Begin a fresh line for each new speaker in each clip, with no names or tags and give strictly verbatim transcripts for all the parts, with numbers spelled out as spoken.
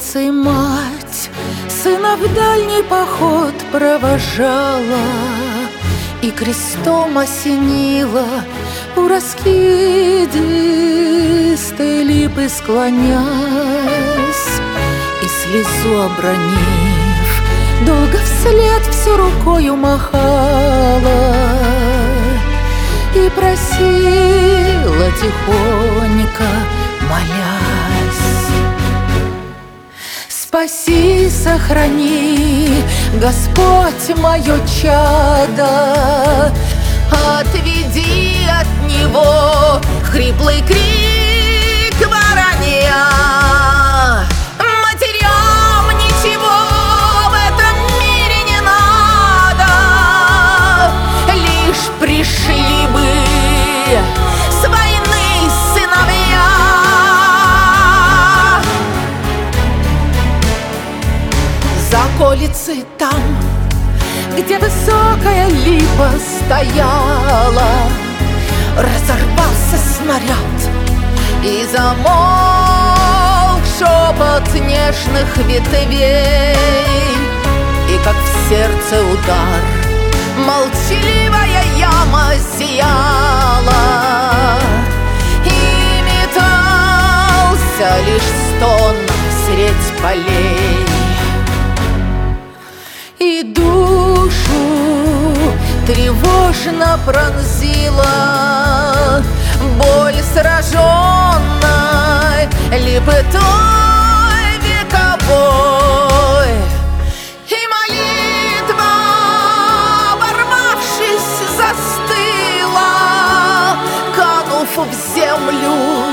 околицей мать сына в дальний поход провожала и крестом осенила у раскидистой липы склонясь, и слезу обронив, долго вслед всю рукою махала и просила тихонько, молясь: спаси, сохрани, Господь, мое чадо, отведи от него хриплый крик воронья. Матерям ничего в этом мире не надо, лишь пришли бы с войны сыновья. За околицей там, где высокая липа стояла, разорвался снаряд, и замолк шепот нежных ветвей, и как в сердце удар молчаливая яма сияла, и метался лишь стон средь полей. И душу тревожно пронзила боль сраженной лепетой вековой. И молитва, оборвавшись, застыла, канув в землю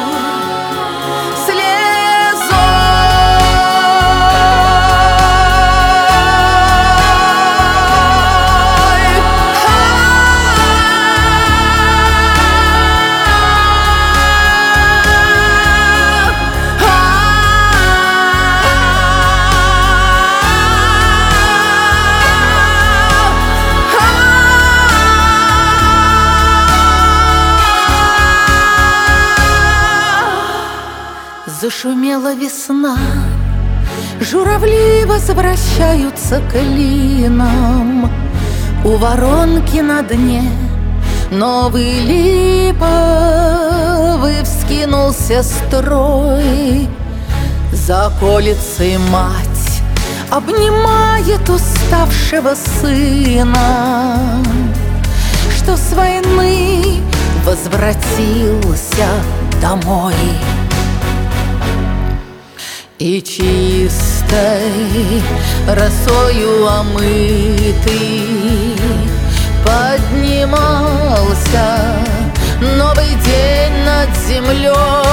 зашумела весна, журавли возвращаются клином. У воронки на дне новый липовый вскинулся строй. За околицей мать обнимает уставшего сына, что с войны возвратился домой. И чистой росою омытый поднимался новый день над землей.